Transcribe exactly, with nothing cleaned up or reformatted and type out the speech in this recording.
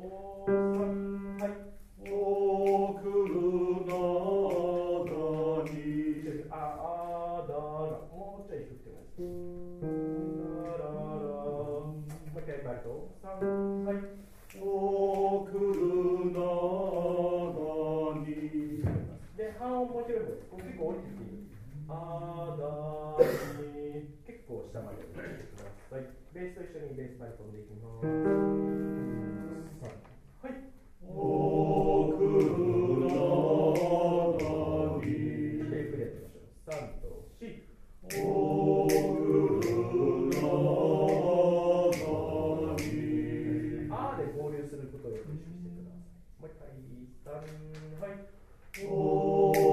はい。おくるなだに。あ、あだが、もうちょい低くてもいいです。だらら。もう一回バイト。さん、はい。おくるなだに。で、半音もう一回です。ここ結構降りてきていい。あだに。結構下まで降りてください。ベースと一緒にベースバイトでいきます。はい。おくるなだに。ゆっくりやってみましょう。さんとよん。おくるなだに。あーで合流することをよく意識してください。もう一回。さん、はい。お